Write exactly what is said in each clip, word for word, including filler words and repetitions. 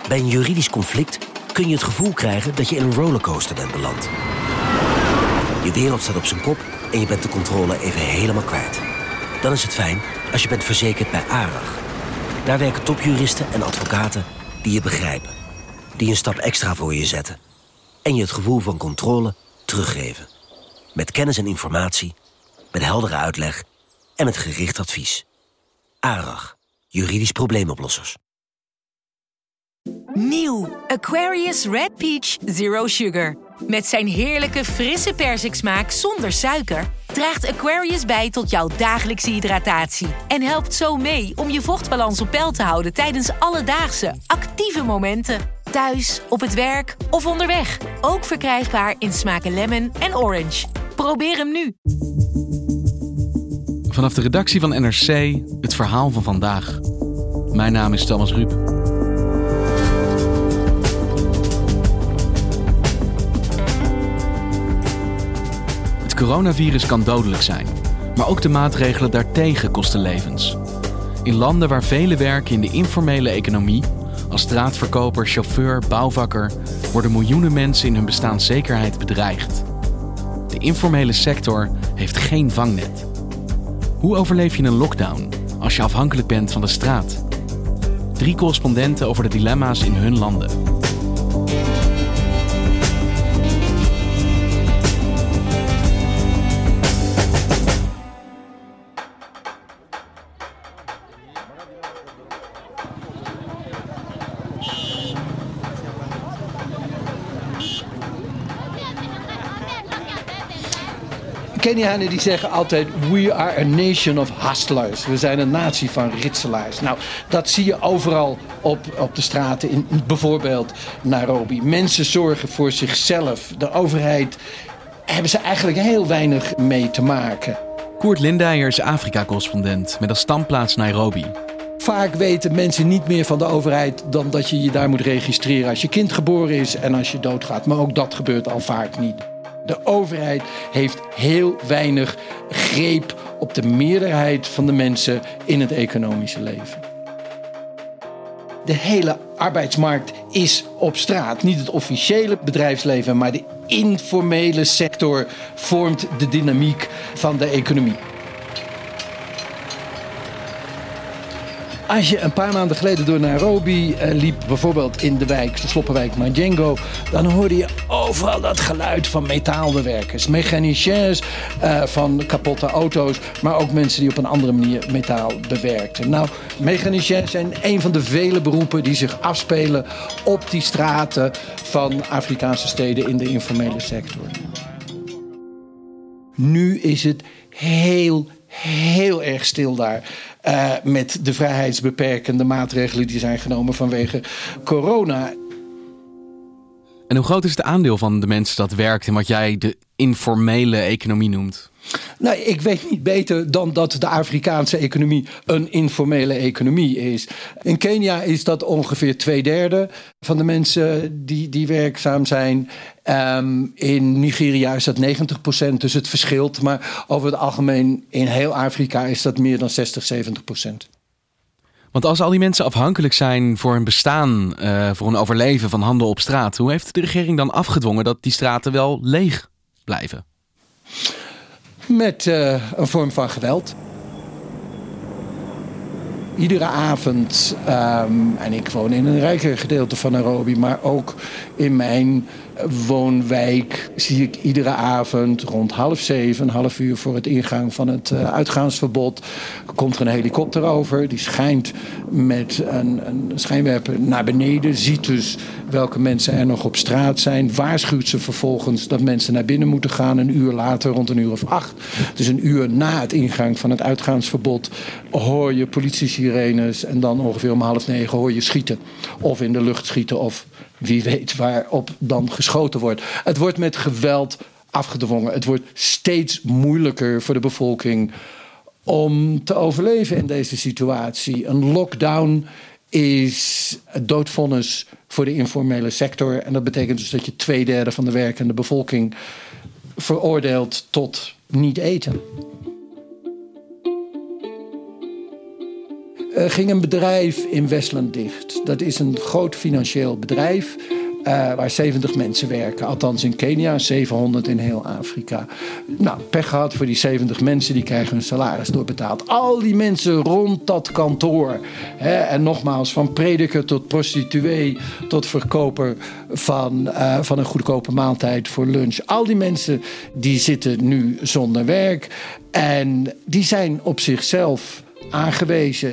Bij een juridisch conflict kun je het gevoel krijgen dat je in een rollercoaster bent beland. Je wereld staat op zijn kop en je bent de controle even helemaal kwijt. Dan is het fijn als je bent verzekerd bij ARAG. Daar werken topjuristen en advocaten die je begrijpen. Die een stap extra voor je zetten. En je het gevoel van controle teruggeven. Met kennis en informatie, met heldere uitleg en met gericht advies. ARAG, juridisch probleemoplossers. Nieuw Aquarius Red Peach Zero Sugar. Met zijn heerlijke frisse persiksmaak zonder suiker draagt Aquarius bij tot jouw dagelijkse hydratatie. En helpt zo mee om je vochtbalans op peil te houden tijdens alledaagse, actieve momenten. Thuis, op het werk of onderweg. Ook verkrijgbaar in smaken lemon en orange. Probeer hem nu. Vanaf de redactie van N R C, het verhaal van vandaag. Mijn naam is Thomas Ruip. Het coronavirus kan dodelijk zijn, maar ook de maatregelen daartegen kosten levens. In landen waar velen werken in de informele economie, als straatverkoper, chauffeur, bouwvakker, worden miljoenen mensen in hun bestaanszekerheid bedreigd. De informele sector heeft geen vangnet. Hoe overleef je een lockdown als je afhankelijk bent van de straat? Drie correspondenten over de dilemma's in hun landen. Kenianen die zeggen altijd, we are a nation of hustlers. We zijn een natie van ritselaars. Nou, dat zie je overal op, op de straten in bijvoorbeeld Nairobi. Mensen zorgen voor zichzelf. De overheid hebben ze eigenlijk heel weinig mee te maken. Koert Lindeyer is Afrika-correspondent met als standplaats Nairobi. Vaak weten mensen niet meer van de overheid dan dat je je daar moet registreren als je kind geboren is en als je doodgaat. Maar ook dat gebeurt al vaak niet. De overheid heeft heel weinig greep op de meerderheid van de mensen in het economische leven. De hele arbeidsmarkt is op straat. Niet het officiële bedrijfsleven, maar de informele sector vormt de dynamiek van de economie. Als je een paar maanden geleden door Nairobi uh, liep, bijvoorbeeld in de wijk, de sloppenwijk Majengo, dan hoorde je overal dat geluid van metaalbewerkers, mechaniciens uh, van kapotte auto's, maar ook mensen die op een andere manier metaal bewerkten. Nou, mechaniciens zijn een van de vele beroepen die zich afspelen op die straten van Afrikaanse steden in de informele sector. Nu is het heel, heel erg stil daar. Uh, met de vrijheidsbeperkende maatregelen die zijn genomen vanwege corona. En hoe groot is het aandeel van de mensen dat werkt in wat jij de informele economie noemt? Nou, ik weet niet beter dan dat de Afrikaanse economie een informele economie is. In Kenia is dat ongeveer twee derde van de mensen die, die werkzaam zijn. Um, in Nigeria is dat negentig procent, dus het verschilt. Maar over het algemeen in heel Afrika is dat meer dan zestig, zeventig procent. Want als al die mensen afhankelijk zijn voor hun bestaan, uh, voor hun overleven van handel op straat, hoe heeft de regering dan afgedwongen dat die straten wel leeg blijven? Met uh, een vorm van geweld. Iedere avond, um, en ik woon in een rijker gedeelte van Nairobi, maar ook in mijn woonwijk zie ik iedere avond rond half zeven, een half uur voor het ingang van het uh, uitgaansverbod, komt er een helikopter over. Die schijnt met een, een schijnwerper naar beneden, ziet dus welke mensen er nog op straat zijn, waarschuwt ze vervolgens dat mensen naar binnen moeten gaan. Een uur later, rond een uur of acht, dus een uur na het ingang van het uitgaansverbod, hoor je politiesirenes en dan ongeveer om half negen hoor je schieten. Of in de lucht schieten of wie weet waarop dan geschoten wordt. Het wordt met geweld afgedwongen. Het wordt steeds moeilijker voor de bevolking om te overleven in deze situatie. Een lockdown is het doodvonnis voor de informele sector. En dat betekent dus dat je twee derde van de werkende bevolking veroordeelt tot niet eten. uh, ging een bedrijf in Westland dicht. Dat is een groot financieel bedrijf uh, waar zeventig mensen werken. Althans in Kenia, zevenhonderd in heel Afrika. Nou, pech gehad voor die zeventig mensen, die krijgen hun salaris doorbetaald. Al die mensen rond dat kantoor. Hè, en nogmaals, van prediker tot prostituee tot verkoper van, uh, van een goedkope maaltijd voor lunch. Al die mensen die zitten nu zonder werk. En die zijn op zichzelf aangewezen.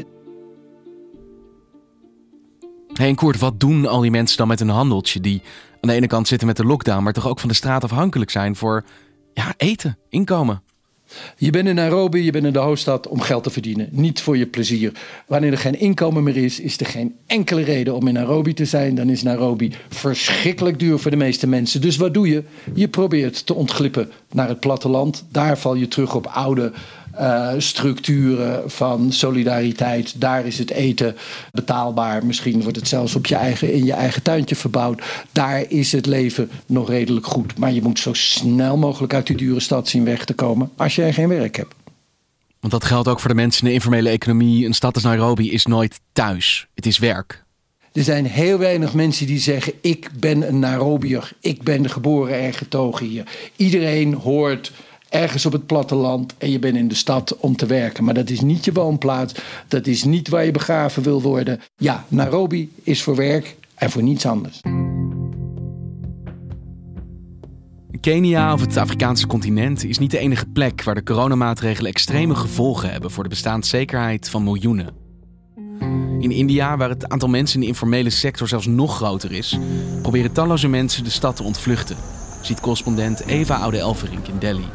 Hey, en Koert, wat doen al die mensen dan met een handeltje die aan de ene kant zitten met de lockdown, maar toch ook van de straat afhankelijk zijn voor ja, eten, inkomen? Je bent in Nairobi, je bent in de hoofdstad om geld te verdienen. Niet voor je plezier. Wanneer er geen inkomen meer is, is er geen enkele reden om in Nairobi te zijn. Dan is Nairobi verschrikkelijk duur voor de meeste mensen. Dus wat doe je? Je probeert te ontglippen naar het platteland. Daar val je terug op oude uh, structuren van solidariteit. Daar is het eten betaalbaar. Misschien wordt het zelfs op je eigen, in je eigen tuintje verbouwd. Daar is het leven nog redelijk goed. Maar je moet zo snel mogelijk uit die dure stad zien weg te komen als je geen werk hebt. Want dat geldt ook voor de mensen in de informele economie. Een stad als Nairobi is nooit thuis. Het is werk. Er zijn heel weinig mensen die zeggen, ik ben een Nairobiër. Ik ben geboren en getogen hier. Iedereen hoort ergens op het platteland en je bent in de stad om te werken. Maar dat is niet je woonplaats. Dat is niet waar je begraven wil worden. Ja, Nairobi is voor werk en voor niets anders. Kenia of het Afrikaanse continent is niet de enige plek waar de coronamaatregelen extreme gevolgen hebben voor de bestaanszekerheid van miljoenen. In India, waar het aantal mensen in de informele sector zelfs nog groter is, proberen talloze mensen de stad te ontvluchten, ziet correspondent Eva Oude-Elverink in Delhi.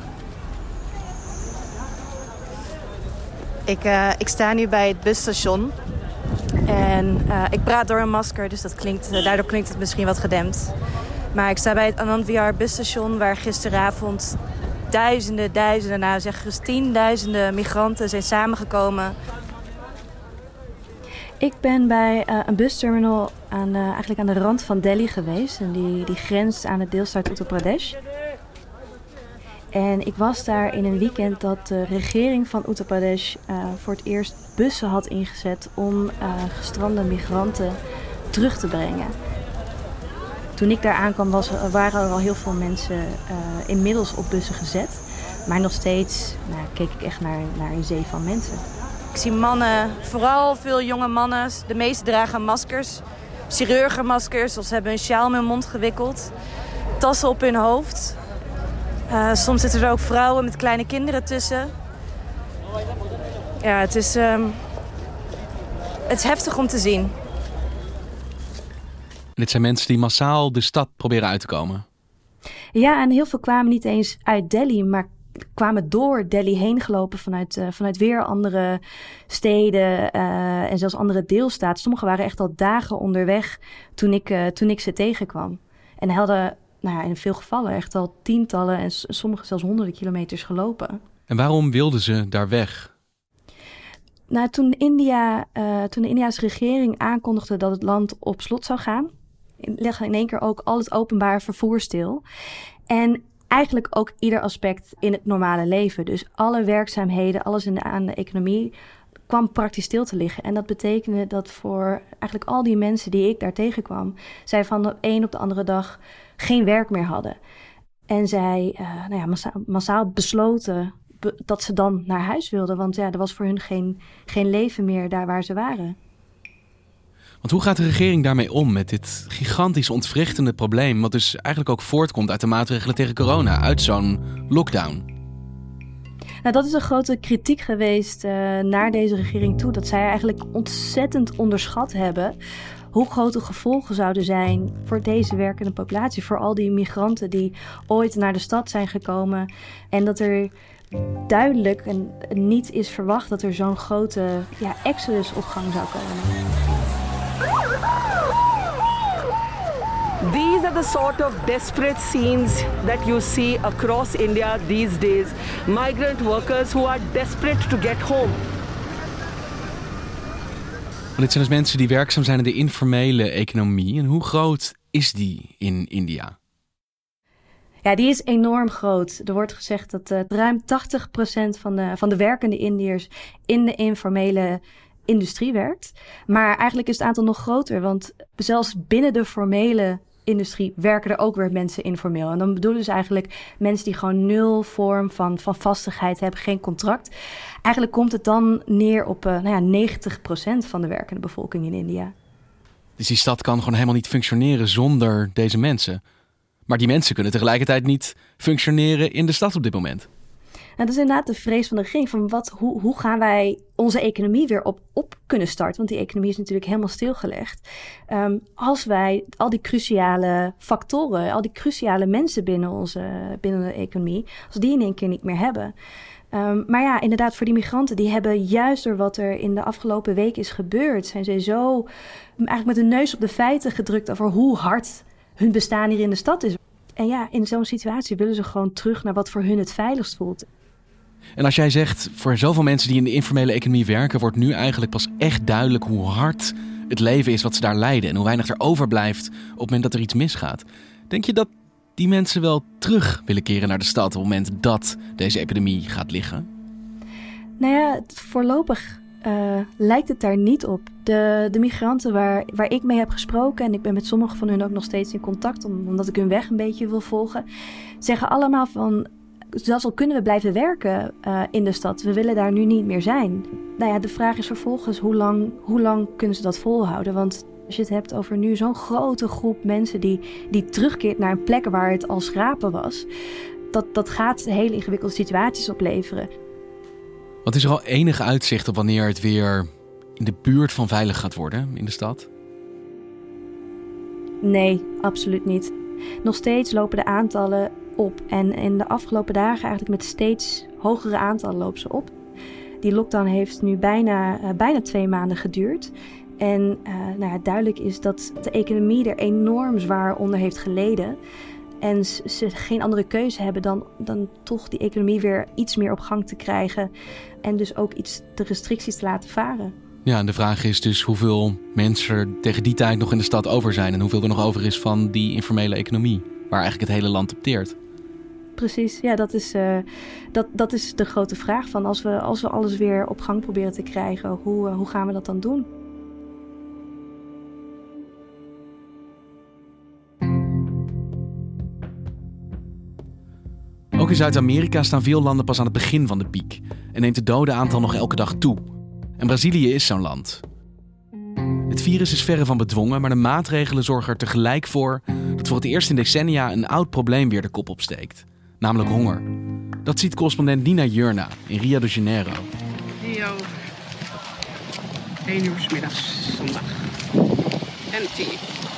Ik, uh, ik sta nu bij het busstation en uh, ik praat door een masker, dus dat klinkt, uh, daardoor klinkt het misschien wat gedempt. Maar ik sta bij het Anand Vihar busstation waar gisteravond duizenden, duizenden, nou zeg gerust tienduizenden migranten zijn samengekomen. Ik ben bij uh, een busterminal aan, uh, eigenlijk aan de rand van Delhi geweest. En die, die grenst aan het deelstaat Uttar Pradesh. En ik was daar in een weekend dat de regering van Uttar Pradesh uh, voor het eerst bussen had ingezet om uh, gestrande migranten terug te brengen. Toen ik daar aankwam was, waren er al heel veel mensen uh, inmiddels op bussen gezet. Maar nog steeds nou, keek ik echt naar, naar een zee van mensen. Ik zie mannen, vooral veel jonge mannen. De meeste dragen maskers, chirurgenmaskers. Of ze hebben een sjaal om hun mond gewikkeld. Tassen op hun hoofd. Uh, soms zitten er ook vrouwen met kleine kinderen tussen. Ja, het is, um, het is heftig om te zien. Dit zijn mensen die massaal de stad proberen uit te komen. Ja, en heel veel kwamen niet eens uit Delhi, maar kwamen door Delhi heen gelopen vanuit, uh, vanuit weer andere steden uh, en zelfs andere deelstaten. Sommigen waren echt al dagen onderweg toen ik, uh, toen ik ze tegenkwam. En hadden nou ja, in veel gevallen echt al tientallen en sommigen zelfs honderden kilometers gelopen. En waarom wilden ze daar weg? Nou, toen, India, uh, toen de Indiase regering aankondigde dat het land op slot zou gaan, legde in één keer ook al het openbaar vervoer stil. En eigenlijk ook ieder aspect in het normale leven. Dus alle werkzaamheden, alles in de, aan de economie kwam praktisch stil te liggen. En dat betekende dat voor eigenlijk al die mensen die ik daar tegenkwam, zij van de een op de andere dag geen werk meer hadden. En zij uh, nou ja, massaal, massaal besloten be, dat ze dan naar huis wilden. Want ja, er was voor hun geen, geen leven meer daar waar ze waren. Want hoe gaat de regering daarmee om met dit gigantisch ontwrichtende probleem, wat dus eigenlijk ook voortkomt uit de maatregelen tegen corona, uit zo'n lockdown? Nou, dat is een grote kritiek geweest uh, naar deze regering toe, dat zij eigenlijk ontzettend onderschat hebben hoe grote gevolgen zouden zijn voor deze werkende populatie, voor al die migranten die ooit naar de stad zijn gekomen en dat er duidelijk en niet is verwacht dat er zo'n grote ja, exodus op gang zou komen. These are the sort of desperate scenes that you see across India these days. Migrant workers who are desperate to get home. Dit zijn dus mensen die werkzaam zijn in de informele economie. En hoe groot is die in India? Ja, die is enorm groot. Er wordt gezegd dat uh, ruim tachtig procent van de, van de werkende Indiërs in de informele industrie werkt. Maar eigenlijk is het aantal nog groter. Want zelfs binnen de formele industrie werken er ook weer mensen informeel. En dan bedoelen ze eigenlijk mensen die gewoon nul vorm van, van vastigheid hebben, geen contract. Eigenlijk komt het dan neer op uh, nou ja, negentig procent van de werkende bevolking in India. Dus die stad kan gewoon helemaal niet functioneren zonder deze mensen. Maar die mensen kunnen tegelijkertijd niet functioneren in de stad op dit moment. En dat is inderdaad de vrees van de regering. Van wat, hoe, hoe gaan wij onze economie weer op, op kunnen starten? Want die economie is natuurlijk helemaal stilgelegd. Um, als wij al die cruciale factoren, al die cruciale mensen binnen, onze, binnen de economie, als die in één keer niet meer hebben. Um, maar ja, inderdaad, voor die migranten, die hebben juist door wat er in de afgelopen week is gebeurd, zijn ze zo eigenlijk met de neus op de feiten gedrukt over hoe hard hun bestaan hier in de stad is. En ja, in zo'n situatie willen ze gewoon terug naar wat voor hun het veiligst voelt. En als jij zegt, voor zoveel mensen die in de informele economie werken, wordt nu eigenlijk pas echt duidelijk hoe hard het leven is wat ze daar leiden en hoe weinig er overblijft op het moment dat er iets misgaat. Denk je dat die mensen wel terug willen keren naar de stad op het moment dat deze epidemie gaat liggen? Nou ja, voorlopig uh, lijkt het daar niet op. De, de migranten waar, waar ik mee heb gesproken, en ik ben met sommigen van hun ook nog steeds in contact, om, omdat ik hun weg een beetje wil volgen, zeggen allemaal van, zelfs al kunnen we blijven werken uh, in de stad, we willen daar nu niet meer zijn. Nou ja, de vraag is vervolgens, hoe lang, hoe lang kunnen ze dat volhouden? Want als je het hebt over nu zo'n grote groep mensen die, die terugkeert naar een plek waar het al schrapen was, dat, dat gaat hele ingewikkelde situaties opleveren. Want is er al enig uitzicht op wanneer het weer in de buurt van veilig gaat worden in de stad? Nee, absoluut niet. Nog steeds lopen de aantallen op. En in de afgelopen dagen eigenlijk met steeds hogere aantallen lopen ze op. Die lockdown heeft nu bijna, uh, bijna twee maanden geduurd. En uh, nou ja, duidelijk is dat de economie er enorm zwaar onder heeft geleden. En ze geen andere keuze hebben dan, dan toch die economie weer iets meer op gang te krijgen. En dus ook iets de restricties te laten varen. Ja, en de vraag is dus hoeveel mensen er tegen die tijd nog in de stad over zijn. En hoeveel er nog over is van die informele economie. Waar eigenlijk het hele land op teert. Precies, ja, dat is, uh, dat, dat is de grote vraag. Van als we, als we alles weer op gang proberen te krijgen, hoe, uh, hoe gaan we dat dan doen? Ook in Zuid-Amerika staan veel landen pas aan het begin van de piek en neemt het dodenaantal nog elke dag toe. En Brazilië is zo'n land. Het virus is verre van bedwongen, maar de maatregelen zorgen er tegelijk voor dat voor het eerst in decennia een oud probleem weer de kop opsteekt. Namelijk honger. Dat ziet correspondent Nina Jurna in Rio de Janeiro. Rio, één uur 's middags zondag. En tien.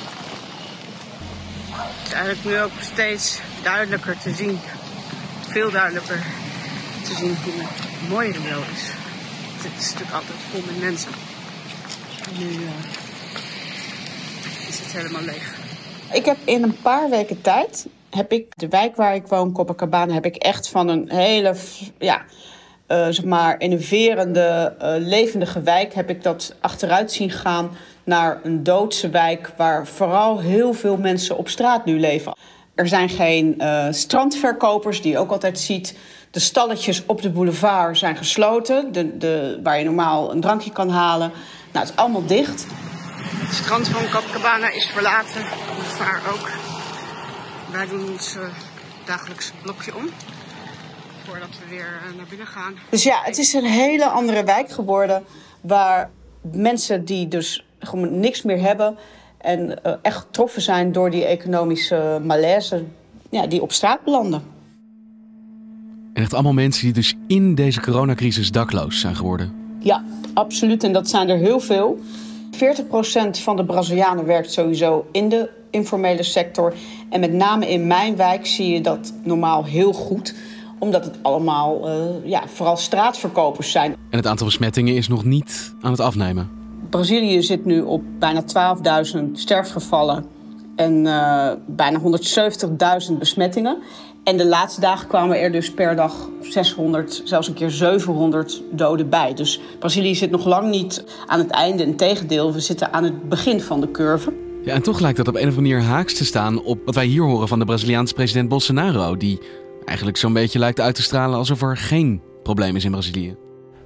Het is eigenlijk nu ook steeds duidelijker te zien. Veel duidelijker te zien hoe mooi Rio is. Het is natuurlijk altijd vol met mensen. Nu uh, is het helemaal leeg. Ik heb in een paar weken tijd, heb ik de wijk waar ik woon, Copacabana, heb ik echt van een hele, ja, uh, zeg maar, innoverende, uh, levendige wijk, heb ik dat achteruit zien gaan naar een doodse wijk waar vooral heel veel mensen op straat nu leven. Er zijn geen uh, strandverkopers die je ook altijd ziet. De stalletjes op de boulevard zijn gesloten, de, de, waar je normaal een drankje kan halen. Nou, het is allemaal dicht. Het strand van Copacabana is verlaten, de vaar ook. Wij doen ons uh, dagelijks blokje om, voordat we weer uh, naar binnen gaan. Dus ja, het is een hele andere wijk geworden, waar mensen die dus gewoon niks meer hebben en uh, echt getroffen zijn door die economische malaise, ja, die op straat belanden. En echt allemaal mensen die dus in deze coronacrisis dakloos zijn geworden. Ja, absoluut. En dat zijn er heel veel. veertig procent van de Brazilianen werkt sowieso in de informele sector. En met name in mijn wijk zie je dat normaal heel goed. Omdat het allemaal, uh, ja, vooral straatverkopers zijn. En het aantal besmettingen is nog niet aan het afnemen. Brazilië zit nu op bijna twaalfduizend sterfgevallen. En uh, bijna honderdzeventigduizend besmettingen. En de laatste dagen kwamen er dus per dag zeshonderd, zelfs een keer zevenhonderd doden bij. Dus Brazilië zit nog lang niet aan het einde. Integendeel, we zitten aan het begin van de curve. Ja, en toch lijkt dat op een of andere manier haaks te staan op wat wij hier horen van de Braziliaanse president Bolsonaro. Die eigenlijk zo'n beetje lijkt uit te stralen alsof er geen probleem is in Brazilië.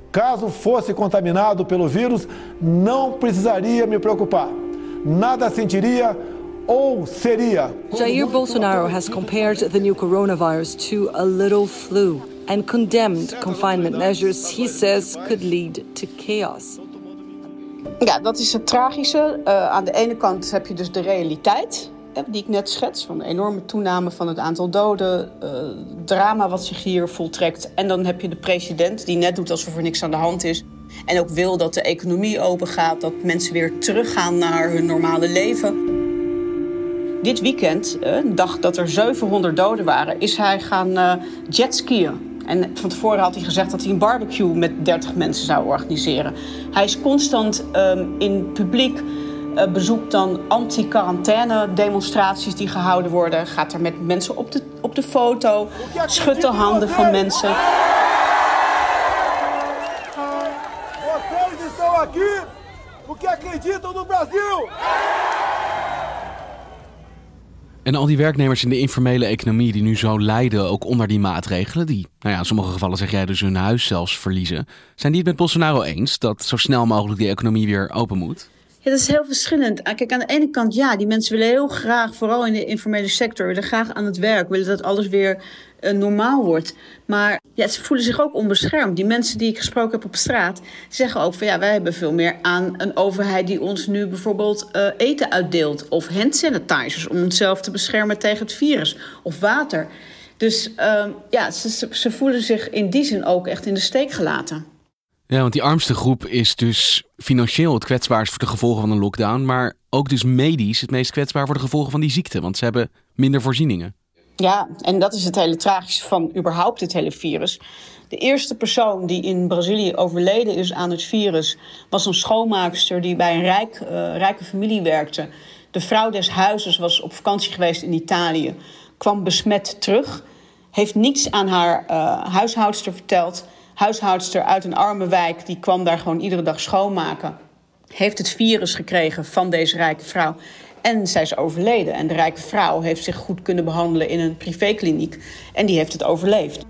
Caso fosse contaminado pelo vírus, não precisaria me preocupar. Nada sentiria ou seria. Jair Bolsonaro has compared the new coronavirus to a little flu and condemned confinement measures he says could lead to chaos. Ja, dat is het tragische. Uh, aan de ene kant heb je dus de realiteit, die ik net schets, van de enorme toename van het aantal doden, uh, drama wat zich hier voltrekt. En dan heb je de president die net doet alsof er niks aan de hand is. En ook wil dat de economie open gaat, dat mensen weer teruggaan naar hun normale leven. Dit weekend, uh, de dag dat er zevenhonderd doden waren, is hij gaan uh, jetskiën. En van tevoren had hij gezegd dat hij een barbecue met dertig mensen zou organiseren. Hij is constant um, in publiek. Uh, bezoekt dan anti-quarantaine demonstraties die gehouden worden. Gaat er met mensen op de, op de foto. Schudt de handen van mensen. Vocês estão aqui porque acreditam no Brasil. En al die werknemers in de informele economie die nu zo lijden, ook onder die maatregelen, die, nou ja, in sommige gevallen zeg jij dus hun huis zelfs verliezen. Zijn die het met Bolsonaro eens dat zo snel mogelijk die economie weer open moet? Ja, dat is heel verschillend. Kijk, aan de ene kant, ja, die mensen willen heel graag, vooral in de informele sector, willen graag aan het werk, willen dat alles weer uh, normaal wordt. Maar ja, ze voelen zich ook onbeschermd. Die mensen die ik gesproken heb op straat, zeggen ook van ja, wij hebben veel meer aan een overheid die ons nu bijvoorbeeld uh, eten uitdeelt. Of handsanitizers om onszelf te beschermen tegen het virus. Of water. Dus uh, ja, ze, ze voelen zich in die zin ook echt in de steek gelaten. Ja, want die armste groep is dus financieel het kwetsbaarst voor de gevolgen van een lockdown, maar ook dus medisch het meest kwetsbaar voor de gevolgen van die ziekte, want ze hebben minder voorzieningen. Ja, en dat is het hele tragische van überhaupt het hele virus. De eerste persoon die in Brazilië overleden is aan het virus was een schoonmaakster die bij een rijk, uh, rijke familie werkte. De vrouw des huizes was op vakantie geweest in Italië, kwam besmet terug, heeft niets aan haar uh, huishoudster verteld. Huishoudster uit een arme wijk, die kwam daar gewoon iedere dag schoonmaken. Heeft het virus gekregen van deze rijke vrouw. En zij is overleden. En de rijke vrouw heeft zich goed kunnen behandelen in een privékliniek. En die heeft het overleefd.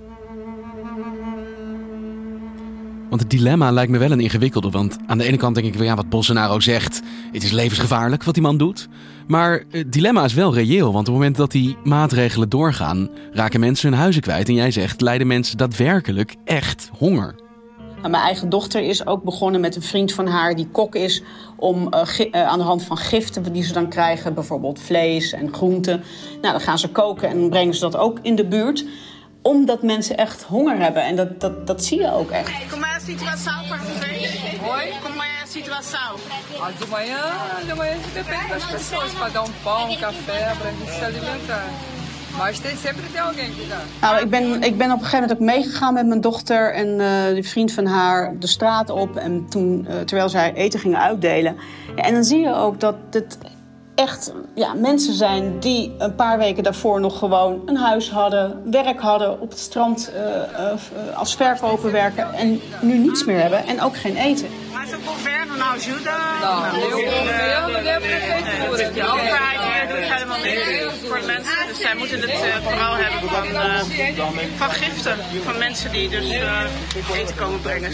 Want het dilemma lijkt me wel een ingewikkelde. Want aan de ene kant denk ik, ja, wat Bolsonaro zegt, het is levensgevaarlijk wat die man doet. Maar het dilemma is wel reëel. Want op het moment dat die maatregelen doorgaan, raken mensen hun huizen kwijt. En jij zegt, lijden mensen daadwerkelijk echt honger. Mijn eigen dochter is ook begonnen met een vriend van haar die kok is, om uh, gi- uh, aan de hand van giften die ze dan krijgen, bijvoorbeeld vlees en groenten. Nou, dan gaan ze koken en dan brengen ze dat ook in de buurt. Omdat mensen echt honger hebben. En dat, dat, dat zie je ook echt. Como é a situação para vocês? Oi? Como é a situação? Ah, de manhã, de manhã depende das pessoas, para dar um pão, um café, para a gente se alimentar. Maar tem sempre tem alguém que dá. Nou, ik ben, ik ben op een gegeven moment ook meegegaan met mijn dochter en uh, die vriend van haar de straat op. En toen, uh, terwijl zij eten gingen uitdelen. Ja, en dan zie je ook dat het echt ja, mensen zijn die een paar weken daarvoor nog gewoon een huis hadden, werk hadden, op het strand uh, uh, als verkoper werken en nu niets meer hebben en ook geen eten. Maar o governo não ajuda? Não, nem o governo, nem a prefeitura. De overheid hier doet helemaal niks voor mensen. Dus zij moeten het uh, vooral hebben van, uh, van giften. Van mensen die dus uh, eten komen brengen.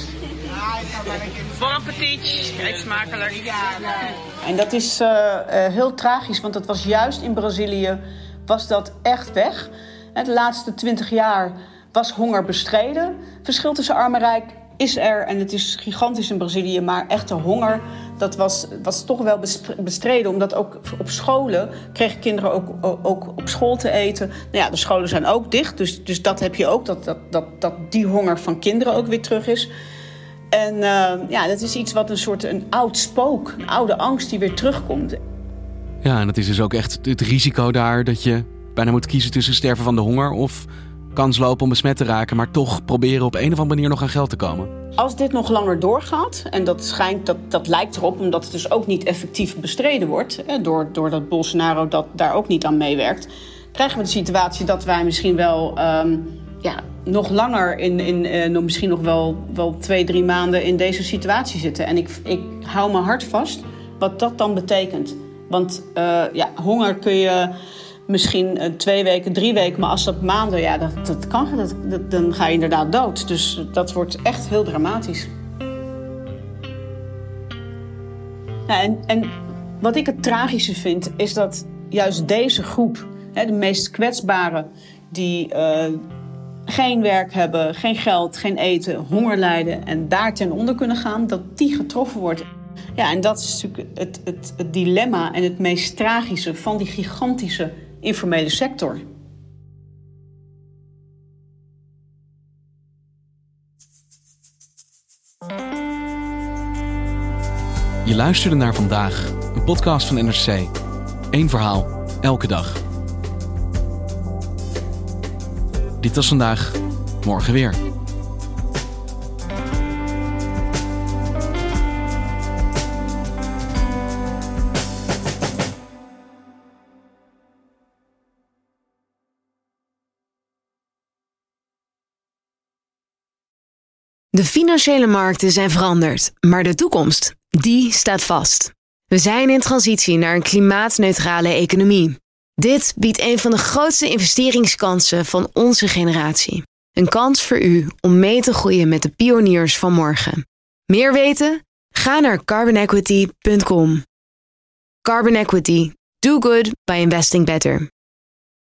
Bon appetit, eet smakelijk. En dat is uh, uh, heel tragisch, want dat was juist in Brazilië, was dat echt weg. De laatste twintig jaar was honger bestreden. Verschil tussen arm en rijk is er en het is gigantisch in Brazilië, maar echte honger, dat was, was toch wel bestreden. Omdat ook op scholen kregen kinderen ook, ook op school te eten. Nou ja, de scholen zijn ook dicht, dus, dus dat heb je ook, dat, dat, dat, dat die honger van kinderen ook weer terug is. En uh, ja, dat is iets wat een soort een oud spook, een oude angst die weer terugkomt. Ja, en dat is dus ook echt het risico daar dat je bijna moet kiezen tussen sterven van de honger of kans lopen om besmet te raken, maar toch proberen op een of andere manier nog aan geld te komen. Als dit nog langer doorgaat, en dat schijnt, dat, dat lijkt erop, omdat het dus ook niet effectief bestreden wordt, hè, door, doordat Bolsonaro dat, daar ook niet aan meewerkt, krijgen we de situatie dat wij misschien wel um, ja, nog langer, in, in, uh, misschien nog wel, wel twee, drie maanden in deze situatie zitten. En ik, ik hou me hard vast wat dat dan betekent. Want uh, ja, honger kun je misschien uh, twee weken, drie weken, maar als dat maanden, ja, dat, dat kan, dat, dat, dan ga je inderdaad dood. Dus dat wordt echt heel dramatisch. Nou, en, en wat ik het tragische vind, is dat juist deze groep, hè, de meest kwetsbaren, die uh, geen werk hebben, geen geld, geen eten, honger lijden en daar ten onder kunnen gaan, dat die getroffen wordt. Ja, en dat is natuurlijk het, het, het dilemma en het meest tragische van die gigantische informele sector. Je luisterde naar Vandaag, een podcast van N R C. Eén verhaal, elke dag. Dit was Vandaag, morgen weer. De financiële markten zijn veranderd, maar de toekomst, die staat vast. We zijn in transitie naar een klimaatneutrale economie. Dit biedt een van de grootste investeringskansen van onze generatie. Een kans voor u om mee te groeien met de pioniers van morgen. Meer weten? Ga naar carbon equity punt com. Carbon Equity. Do good by investing better.